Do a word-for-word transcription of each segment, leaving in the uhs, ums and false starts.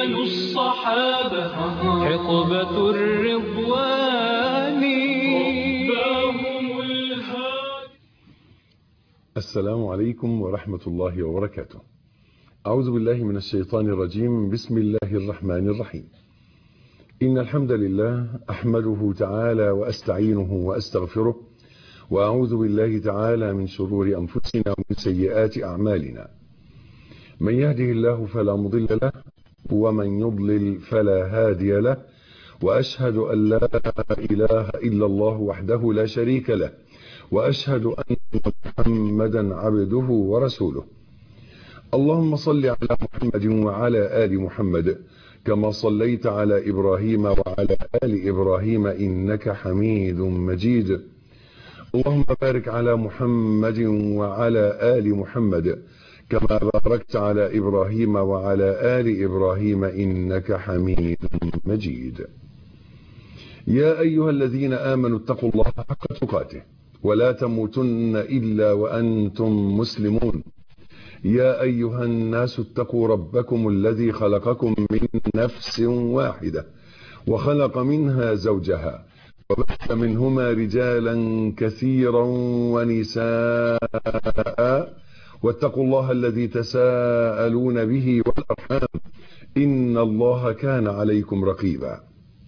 كانوا الصحابة حقبة الرضوان رباهم الهادي. السلام عليكم ورحمة الله وبركاته. أعوذ بالله من الشيطان الرجيم. بسم الله الرحمن الرحيم. إن الحمد لله أحمده تعالى وأستعينه وأستغفره، وأعوذ بالله تعالى من شرور أنفسنا ومن سيئات أعمالنا. من يهده الله فلا مضل له، ومن يضلل فلا هادي له، وأشهد أن لا إله إلا الله وحده لا شريك له، وأشهد أن محمدا عبده ورسوله. اللهم صل على محمد وعلى آل محمد كما صليت على إبراهيم وعلى آل إبراهيم إنك حميد مجيد. اللهم بارك على محمد وعلى آل محمد كما باركت على إبراهيم وعلى آل إبراهيم إنك حميد مجيد. يا أيها الذين آمنوا اتقوا الله حق تقاته ولا تموتن إلا وأنتم مسلمون. يا أيها الناس اتقوا ربكم الذي خلقكم من نفس واحدة وخلق منها زوجها وبث منهما رجالا كثيرا ونساء، واتقوا الله الذي تساءلون به والأرحام إن الله كان عليكم رقيبا.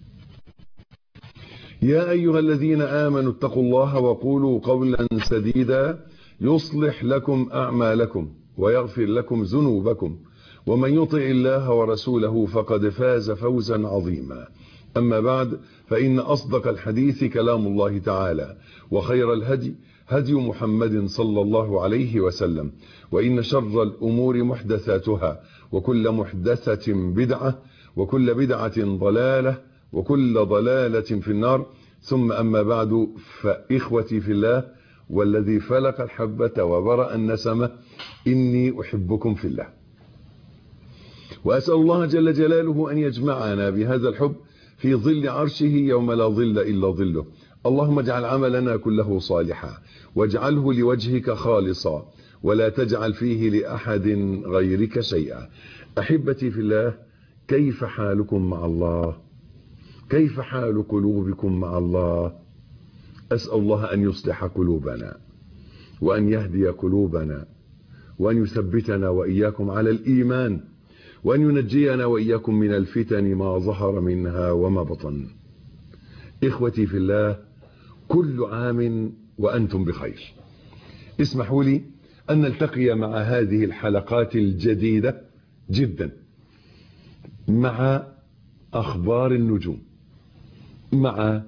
يا أيها الذين آمنوا اتقوا الله وقولوا قولا سديدا يصلح لكم أعمالكم ويغفر لكم ذنوبكم، ومن يطع الله ورسوله فقد فاز فوزا عظيما. أما بعد، فإن أصدق الحديث كلام الله تعالى، وخير الهدي هدي محمد صلى الله عليه وسلم، وإن شر الأمور محدثاتها، وكل محدثة بدعة، وكل بدعة ضلالة، وكل ضلالة في النار. ثم أما بعد، فإخوتي في الله والذي فلق الحبة وبرأ النسمة، إني أحبكم في الله، وأسأل الله جل جلاله أن يجمعنا بهذا الحب في ظل عرشه يوم لا ظل إلا ظله. اللهم اجعل عملنا كله صالحا، واجعله لوجهك خالصا، ولا تجعل فيه لأحد غيرك شيئا. أحبتي في الله، كيف حالكم مع الله؟ كيف حال قلوبكم مع الله؟ أسأل الله أن يصلح قلوبنا، وأن يهدي قلوبنا، وأن يثبتنا وإياكم على الإيمان، وأن ينجينا وإياكم من الفتن ما ظهر منها وما بطن. إخوتي في الله، كل عام وأنتم بخير. اسمحوا لي أن نلتقي مع هذه الحلقات الجديدة جدا مع أخبار النجوم، مع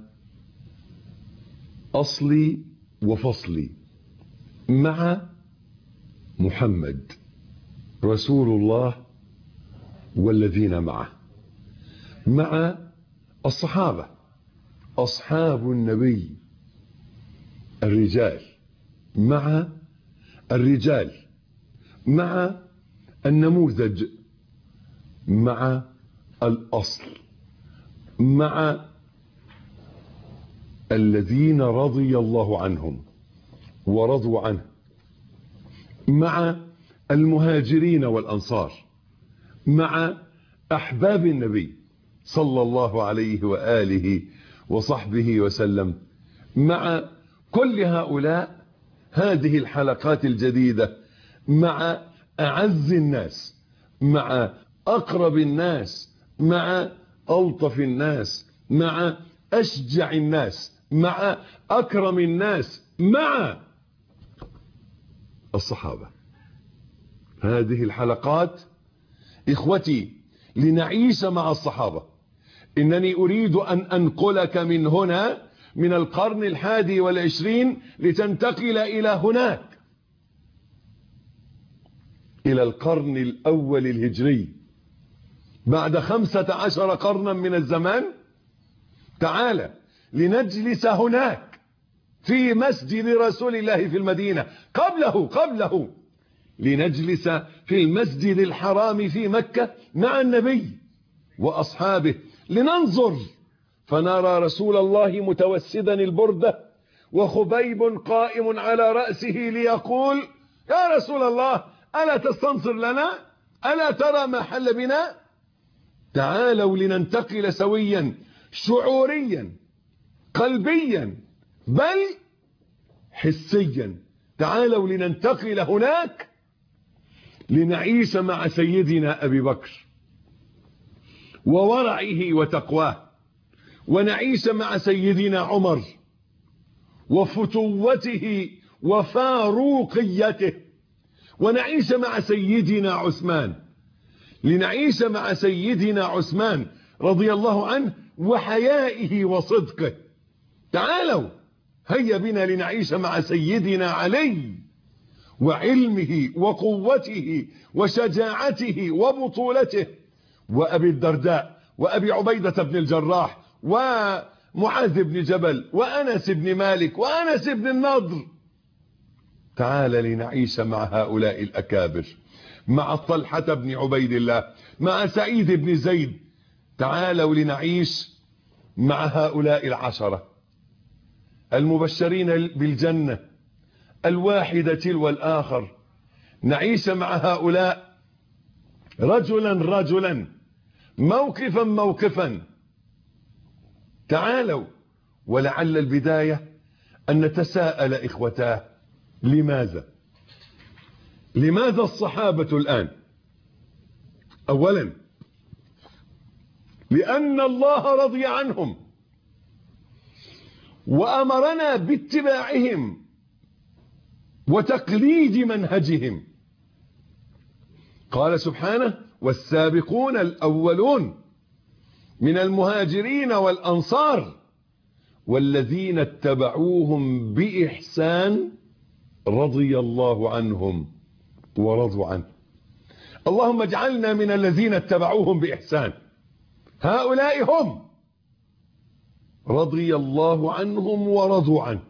أصلي وفصلي، مع محمد رسول الله والذين معه، مع الصحابة أصحاب النبي الرجال، مع الرجال، مع النموذج، مع الأصل، مع الذين رضي الله عنهم ورضوا عنه، مع المهاجرين والأنصار، مع أحباب النبي صلى الله عليه وآله وصحبه وسلم، مع كل هؤلاء. هذه الحلقات الجديدة مع أعز الناس، مع أقرب الناس، مع ألطف الناس، مع أشجع الناس، مع أكرم الناس، مع الصحابة. هذه الحلقات إخوتي لنعيش مع الصحابة. إنني أريد أن أنقلك من هنا، من القرن الحادي والعشرين، لتنتقل إلى هناك، إلى القرن الأول الهجري، بعد خمسة عشر قرنا من الزمان. تعال لنجلس هناك في مسجد رسول الله في المدينة، قبله قبله لنجلس في المسجد الحرام في مكة مع النبي وأصحابه، لننظر فنرى رسول الله متوسدا البردة وخبيب قائم على رأسه ليقول: يا رسول الله، ألا تستنصر لنا؟ ألا ترى ما حل بنا؟ تعالوا لننتقل سويا شعوريا قلبيا بل حسيا. تعالوا لننتقل هناك لنعيش مع سيدنا أبي بكر وورعه وتقواه، ونعيش مع سيدنا عمر وفتوته وفاروقيته، ونعيش مع سيدنا عثمان، لنعيش مع سيدنا عثمان رضي الله عنه وحيائه وصدقه. تعالوا هيا بنا لنعيش مع سيدنا علي وعلمه وقوته وشجاعته وبطولته، وأبي الدرداء وأبي عبيدة بن الجراح ومعاذ بن جبل وأنس بن مالك وأنس بن النضر. تعال لنعيش مع هؤلاء الأكابر، مع طلحة بن عبيد الله، مع سعيد بن زيد. تعالوا لنعيش مع هؤلاء العشرة المبشرين بالجنة الواحدة تلو الآخر، نعيش مع هؤلاء رجلا رجلا موقفا موقفا. تعالوا، ولعل البداية أن نتساءل إخوتاه، لماذا لماذا الصحابة الآن؟ أولا لأن الله رضي عنهم وأمرنا باتباعهم وتقليد منهجهم. قال سبحانه: والسابقون الأولون من المهاجرين والأنصار والذين اتبعوهم بإحسان رضي الله عنهم ورضوا عنه. اللهم اجعلنا من الذين اتبعوهم بإحسان. هؤلاء هم رضي الله عنهم ورضوا عنه.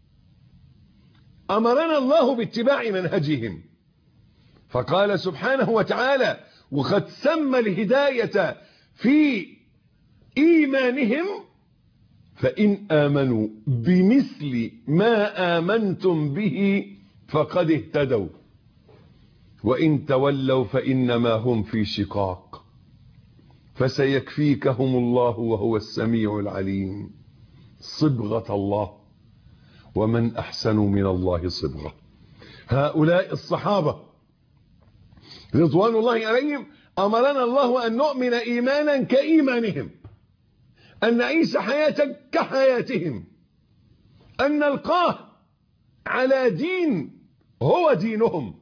أمرنا الله باتباع منهجهم، فقال سبحانه وتعالى: وقد سمى الهداية في إيمانهم فإن آمنوا بمثل ما آمنتم به فقد اهتدوا وإن تولوا فإنما هم في شقاق فسيكفيكهم الله وهو السميع العليم. صبغة الله، ومن أحسن من الله صبغة. هؤلاء الصحابة رضوان الله عليهم أمرنا الله أن نؤمن إيمانا كإيمانهم، أن نعيش حياة كحياتهم، أن نلقاه على دين هو دينهم.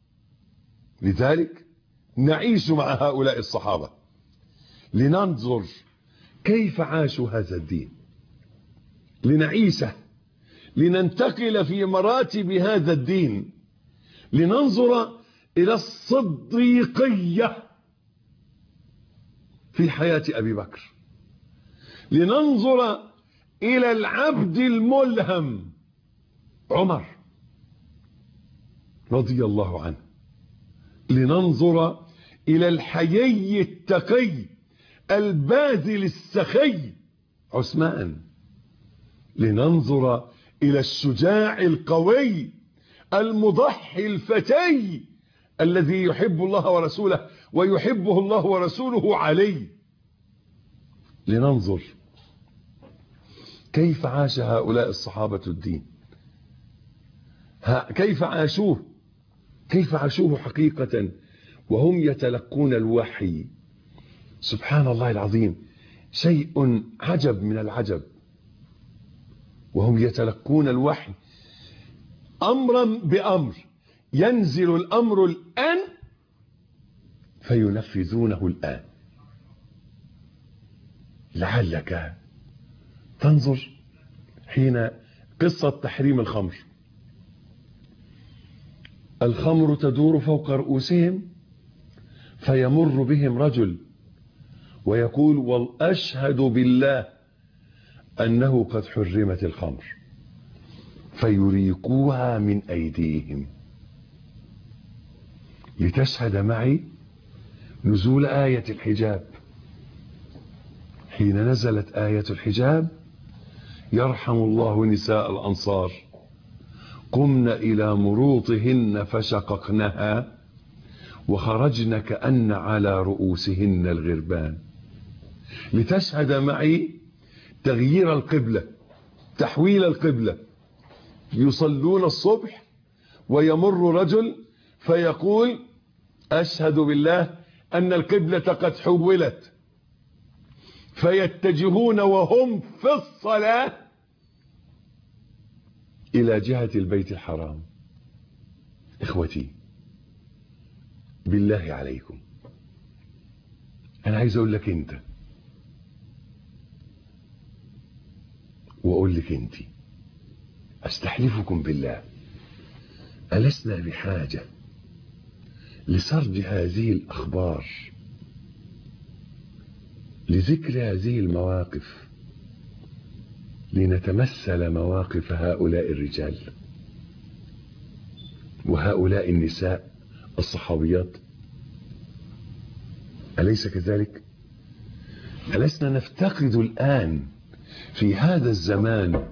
لذلك نعيش مع هؤلاء الصحابة لننظر كيف عاشوا هذا الدين، لنعيشه، لننتقل في مراتب هذا الدين، لننظر إلى الصديقية في حياة أبي بكر، لننظر إلى العبد الملهم عمر رضي الله عنه، لننظر إلى الحيي التقي الباذل السخي عثمان، لننظر إلى الشجاع القوي المضحي الفتي الذي يحب الله ورسوله ويحبه الله ورسوله علي. لننظر كيف عاش هؤلاء الصحابة الدين، كيف عاشوه، كيف عاشوه حقيقة وهم يتلقون الوحي. سبحان الله العظيم، شيء عجب من العجب. وهم يتلقون الوحي أمرا بأمر، ينزل الأمر الآن فينفذونه الآن. لعلك تنظر حين قصة تحريم الخمر، الخمر تدور فوق رؤوسهم فيمر بهم رجل ويقول: وأشهد بالله أنه قد حرمت الخمر، فيريقوها من أيديهم. لتشهد معي نزول آية الحجاب. حين نزلت آية الحجاب: يرحم الله نساء الأنصار قمن إلى مروطهن فشققنها وخرجن كأن على رؤوسهن الغربان. لتشهد معي تغيير القبلة، تحويل القبلة. يصلون الصبح ويمر رجل فيقول أشهد بالله أن القبلة قد حولت، فيتجهون وهم في الصلاة إلى جهة البيت الحرام. إخوتي بالله عليكم، أنا عايز أقول لك أنت وأقول لك أنت، أستحلفكم بالله، ألسنا بحاجة لسرد هذه الأخبار، لذكر هذه المواقف، لنتمثل مواقف هؤلاء الرجال وهؤلاء النساء الصحابيات؟ أليس كذلك؟ ألسنا نفتقد الآن في هذا الزمان،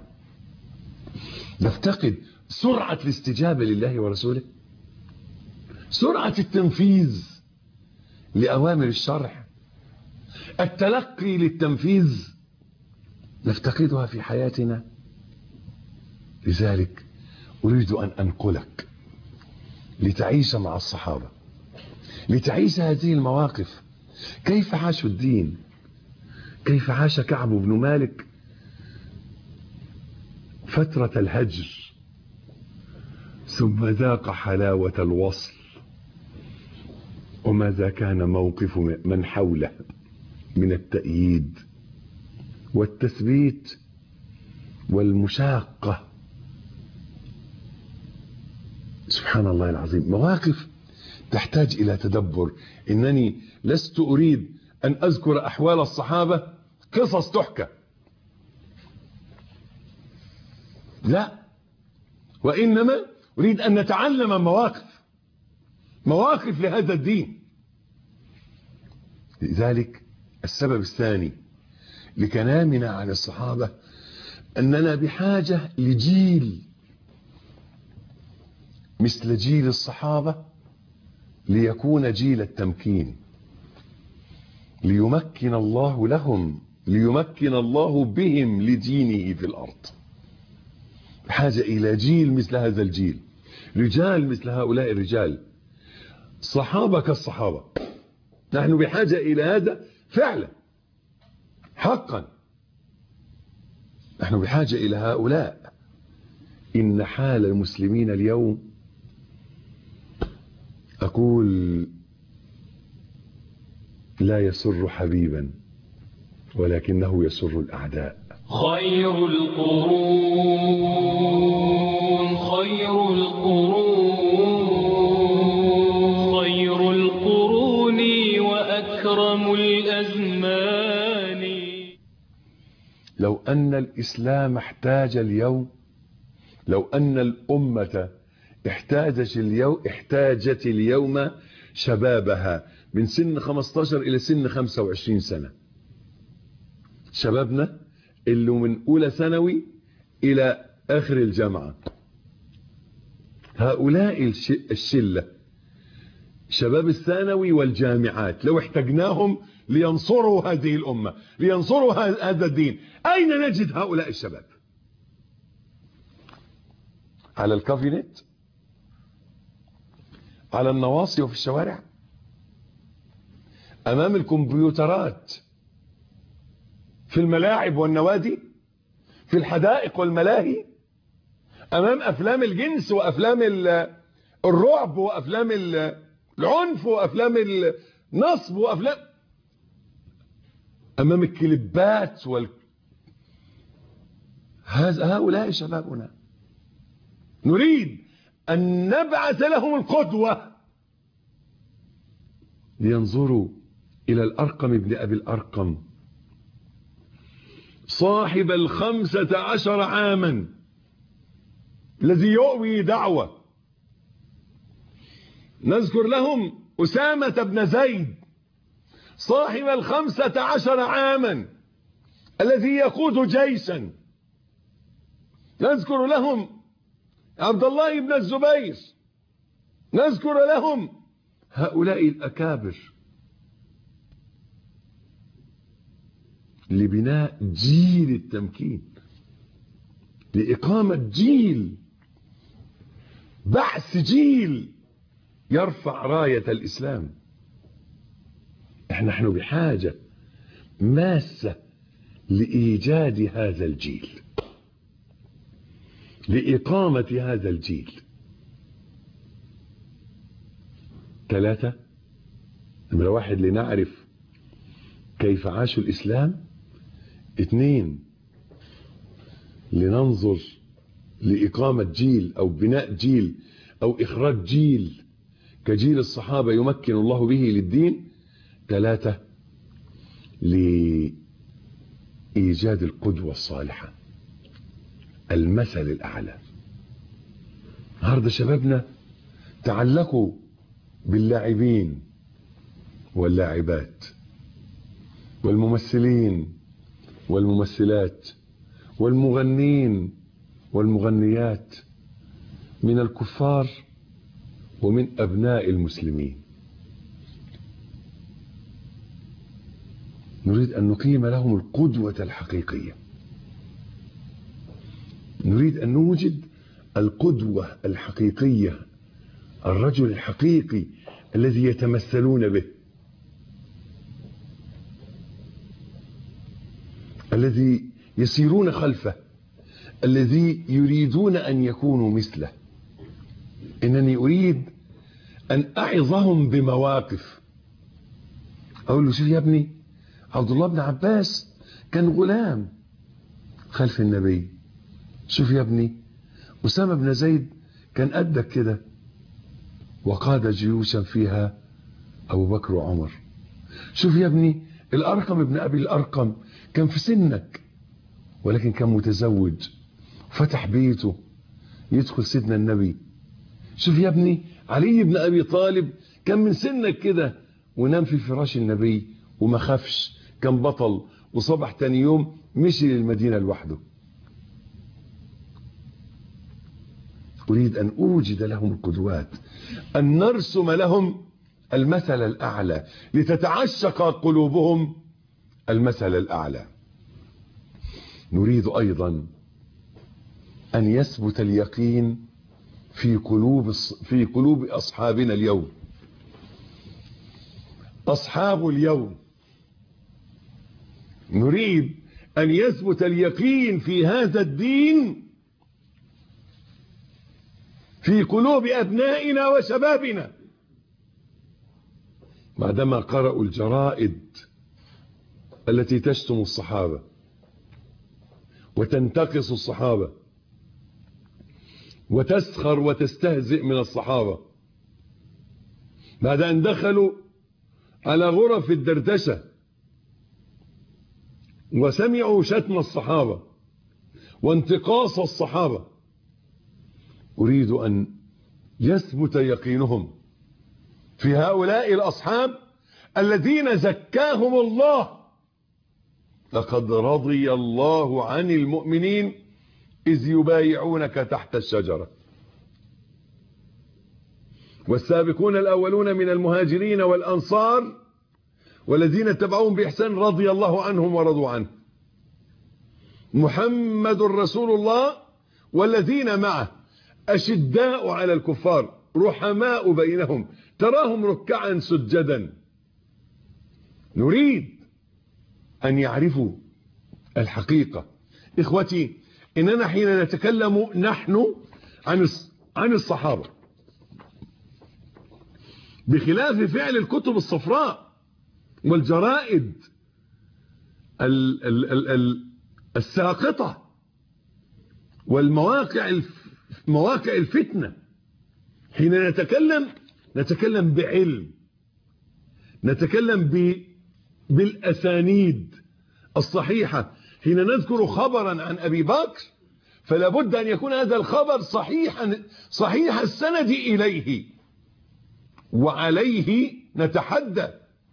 نفتقد سرعة الاستجابة لله ورسوله، سرعة التنفيذ لأوامر الشرع، التلقي للتنفيذ، نفتقدها في حياتنا. لذلك أريد أن أنقلك لتعيش مع الصحابة، لتعيش هذه المواقف، كيف عاشوا الدين، كيف عاش كعب بن مالك فترة الهجر، ثم ذاق حلاوة الوصل، وماذا كان موقف من حوله من التأييد والتثبيت والمشاقة. سبحان الله العظيم، مواقف تحتاج إلى تدبر. إنني لست أريد أن أذكر أحوال الصحابة قصص تحكى، لا، وإنما أريد أن نتعلم مواقف، مواقف لهذا الدين. لذلك السبب الثاني لكلامنا عن الصحابة أننا بحاجة لجيل مثل جيل الصحابة، ليكون جيل التمكين، ليمكن الله لهم، ليمكن الله بهم لدينه في الأرض. بحاجة إلى جيل مثل هذا الجيل، رجال مثل هؤلاء الرجال، صحابة كالصحابة. نحن بحاجة إلى هذا فعلا، حقا نحن بحاجة إلى هؤلاء. إن حال المسلمين اليوم، أقول لا يسر حبيبا ولكنه يسر الأعداء. خير القرون خير القرون خير القرون وأكرم الأزمان. لو أن الإسلام احتاج اليوم، لو أن الأمة احتاجت اليوم احتاجت اليوم شبابها من سن خمسة عشر إلى سن خمسة وعشرين سنة، شبابنا اللي من أولى ثانوي إلى آخر الجامعة، هؤلاء الشلة شباب الثانوي والجامعات، لو احتاجناهم لينصروا هذه الأمة، لينصروا هذا الدين، أين نجد هؤلاء الشباب؟ على الكافينت، على النواصي وفي الشوارع، أمام الكمبيوترات، في الملاعب والنوادي، في الحدائق والملاهي، أمام أفلام الجنس وأفلام الرعب وأفلام العنف وأفلام النصب وأفلام، أمام الكليبات وال... هؤلاء شبابنا نريد أن نبعث لهم القدوة، لينظروا إلى الأرقم ابن أبي الأرقم صاحب الخمسة عشر عاما الذي يؤوي دعوة. نذكر لهم أسامة بن زيد صاحب الخمسة عشر عاما الذي يقود جيشا. نذكر لهم عبد الله بن الزبير، نذكر لهم هؤلاء الأكابر. لبناء جيل التمكين، لإقامة جيل، بعث جيل يرفع راية الإسلام. نحن بحاجة ماسة لإيجاد هذا الجيل، لإقامة هذا الجيل. ثلاثة، نمرة واحد لنعرف كيف عاشوا الإسلام. اثنين، لننظر لإقامة جيل أو بناء جيل أو إخراج جيل كجيل الصحابة يمكن الله به للدين. ثلاثة، لإيجاد القدوة الصالحة، المثل الأعلى. النهارده شبابنا تعلقوا باللاعبين واللاعبات والممثلين والممثلات والمغنين والمغنيات من الكفار ومن أبناء المسلمين. نريد أن نقيم لهم القدوة الحقيقية، نريد أن نوجد القدوة الحقيقية، الرجل الحقيقي الذي يتمثلون به، الذي يسيرون خلفه، الذي يريدون أن يكونوا مثله. إنني أريد أن أعظهم بمواقف. أقول له شوف يا ابني، عبد الله بن عباس كان غلام خلف النبي. شوف يا ابني، أسامة بن زيد كان قدك كده وقاد جيوشا فيها أبو بكر وعمر. شوف يا ابني، الأرقم بن أبي الأرقم كان في سنك ولكن كان متزوج، فتح بيته يدخل سيدنا النبي. شوف يا ابني، علي بن أبي طالب كان من سنك كده ونام في فراش النبي وما خافش، كان بطل، وصبح تاني يوم مشي للمدينة لوحده. أريد أن أوجد لهم القدوات، أن نرسم لهم المثل الأعلى لتتعشق قلوبهم المثل الأعلى. نريد أيضا أن يثبت اليقين في قلوب في قلوب أصحابنا اليوم. أصحاب اليوم نريد أن يثبت اليقين في هذا الدين في قلوب أبنائنا وشبابنا، بعدما قرأوا الجرائد التي تشتم الصحابة وتنتقص الصحابة وتسخر وتستهزئ من الصحابة، بعد أن دخلوا على غرف الدردشة وسمعوا شتم الصحابة وانتقاص الصحابة. أريد أن يثبت يقينهم في هؤلاء الأصحاب الذين زكاهم الله. لقد رضي الله عن المؤمنين إذ يبايعونك تحت الشجرة والسابقون الأولون من المهاجرين والأنصار والذين اتبعوهم بإحسان رضي الله عنهم ورضوا عنه. محمد رسول الله والذين معه أشداء على الكفار رحماء بينهم تراهم ركعا سجدا. نريد أن يعرفوا الحقيقة. إخوتي، إننا حين نتكلم نحن عن عن الصحابة بخلاف فعل الكتب الصفراء والجرائد ال ال ال ال الساقطة والمواقع مواقع الفتنة، حين نتكلم نتكلم بعلم، نتكلم ب بالأسانيد الصحيحة. حين نذكر خبرا عن أبي بكر فلا بد أن يكون هذا الخبر صحيحا صحيح السند إليه، وعليه نتحدى.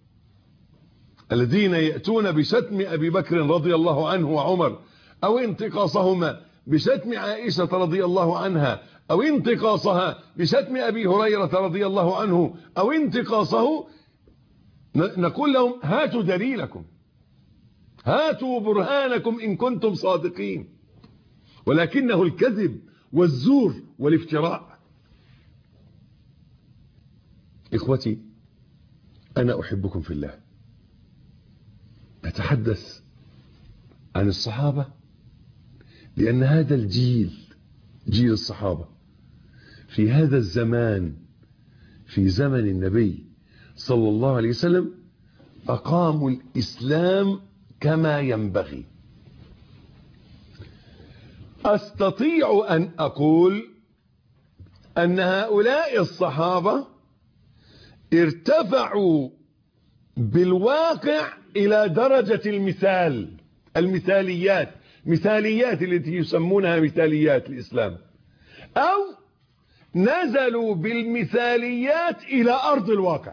الذين يأتون بشتم أبي بكر رضي الله عنه وعمر أو انتقاصهما بشتم عائشة رضي الله عنها أو انتقاصها بشتم أبي هريرة رضي الله عنه أو انتقاصه، نقول لهم هاتوا دليلكم، هاتوا برهانكم إن كنتم صادقين، ولكنه الكذب والزور والافتراء. إخوتي، أنا أحبكم في الله. أتحدث عن الصحابة لأن هذا الجيل، جيل الصحابة، في هذا الزمان، في زمن النبي صلى الله عليه وسلم، أقاموا الإسلام كما ينبغي. أستطيع أن أقول أن هؤلاء الصحابة ارتفعوا بالواقع إلى درجة المثال، المثاليات، مثاليات التي يسمونها مثاليات الإسلام، أو نزلوا بالمثاليات إلى أرض الواقع.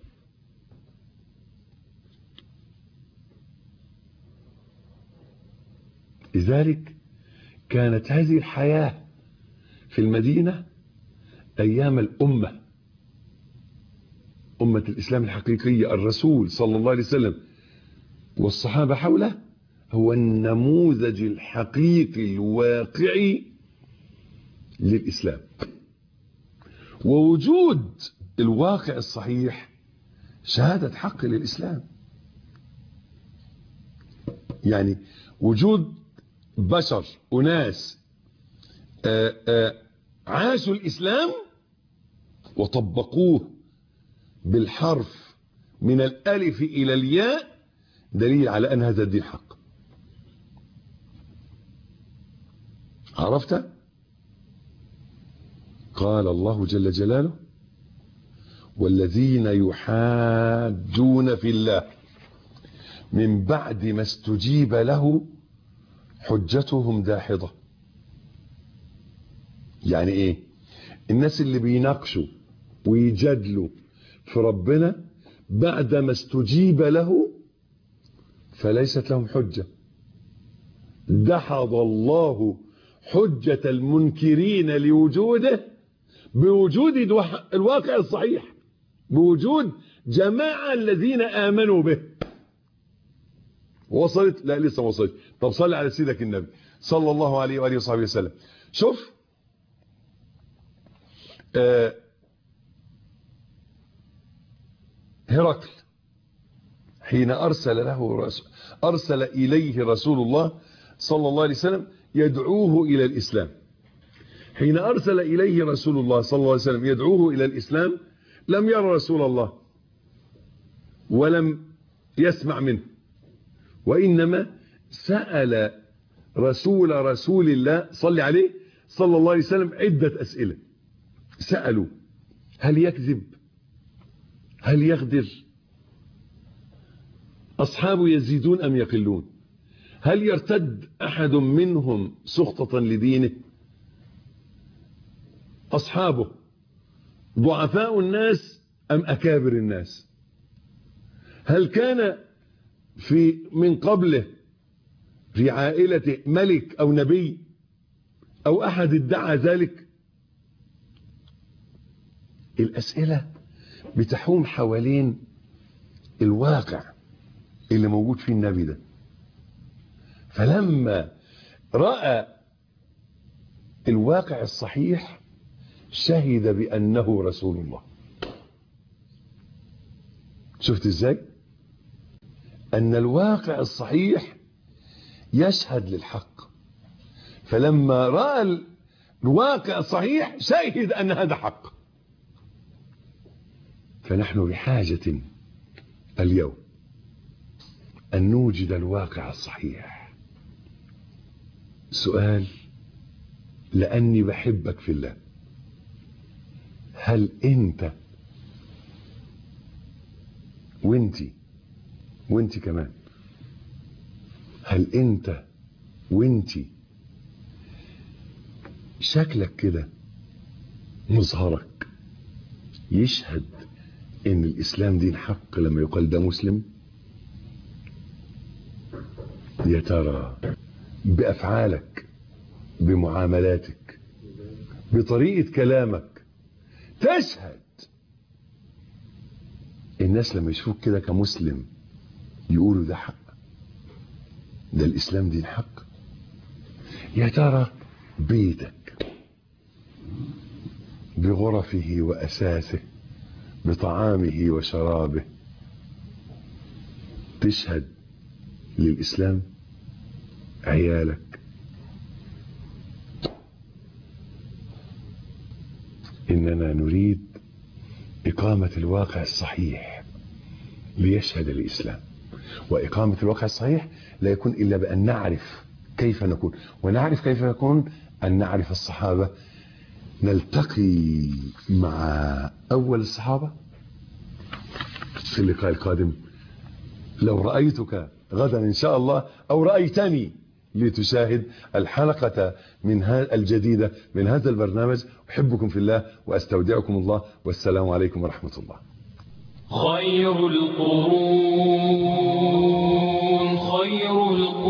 لذلك كانت هذه الحياة في المدينة أيام الأمة، أمة الإسلام الحقيقية، الرسول صلى الله عليه وسلم والصحابة حوله، هو النموذج الحقيقي الواقعي للإسلام. ووجود الواقع الصحيح شهادة حق للإسلام. يعني وجود بشر وناس آآ آآ عاشوا الإسلام وطبقوه بالحرف من الألف إلى الياء دليل على أن هذا الدين حق. عرفت؟ قال الله جل جلاله: والذين يحاجون في الله من بعد ما استجيب له حجتهم داحضة. يعني ايه؟ الناس اللي بيناقشوا ويجادلوا في ربنا بعد ما استجيب له فليست لهم حجة. دحض الله حجة المنكرين لوجوده بوجود الواقع الصحيح، بوجود جماعة الذين آمنوا به. وصلت؟ لا لسه ما وصلت. طب صلي على سيدك النبي صلى الله عليه وآله وصحبه وسلم. شوف آه هرقل حين أرسل له رسول أرسل إليه رسول الله صلى الله عليه وسلم يدعوه إلى الإسلام. حين أرسل إليه رسول الله صلى الله عليه وسلم يدعوه إلى الإسلام لم يرى رسول الله ولم يسمع منه، وإنما سأل رسول رسول الله صلى عليه صلى الله عليه وسلم عدة أسئلة. سألوا: هل يكذب؟ هل يغدر؟ أصحابه يزيدون أم يقلون؟ هل يرتد أحد منهم سخطة لدينه؟ أصحابه ضعفاء الناس أم أكابر الناس؟ هل كان في من قبله في عائلته ملك أو نبي أو أحد ادعى ذلك؟ الأسئلة بتحوم حوالين الواقع اللي موجود فيه النبي ده. فلما رأى الواقع الصحيح شهد بأنه رسول الله. شفت ازاي؟ أن الواقع الصحيح يشهد للحق. فلما رأى الواقع الصحيح شهد أن هذا حق. فنحن بحاجة اليوم أن نوجد الواقع الصحيح. سؤال، لأني بحبك في الله، هل أنت وانتي وانتي كمان هل أنت وانتي شكلك كده مظهرك يشهد ان الاسلام دين حق لما يقال ده مسلم؟ يا ترى بافعالك، بمعاملاتك، بطريقة كلامك تشهد الناس لما يشوفوك كده كمسلم يقولوا ده حق؟ ده الإسلام دين حق. يا ترى بيتك بغرفه وأساسه بطعامه وشرابه تشهد للإسلام؟ عيالك إننا نريد إقامة الواقع الصحيح ليشهد الإسلام، وإقامة الواقع الصحيح لا يكون إلا بأن نعرف كيف نكون، ونعرف كيف نكون أن نعرف الصحابة. نلتقي مع أول الصحابة في اللقاء القادم. لو رأيتك غدا إن شاء الله أو رأيتني لتشاهد الحلقة من الجديدة من هذا البرنامج. أحبكم في الله وأستودعكم الله، والسلام عليكم ورحمة الله. خير القرون خير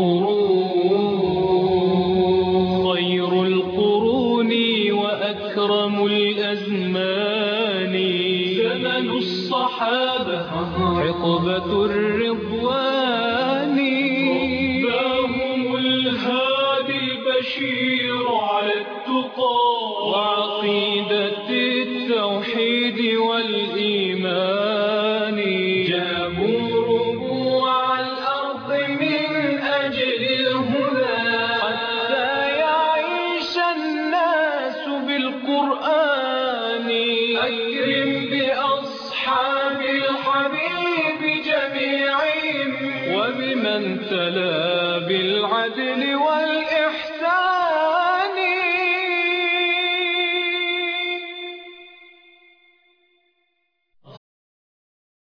القرون خير القرون وأكرم الأزمان زمن الصحابة حقبة الرضوان رباهم الهادي البشير على التقى وعقيدة التوحيد والإيمان جابوا ربوع الأرض من أجل الهدى حتى يعيش الناس بالقرآن. أكرم بأصحاب الحبيب جميعهم وبمن تلا بالعدل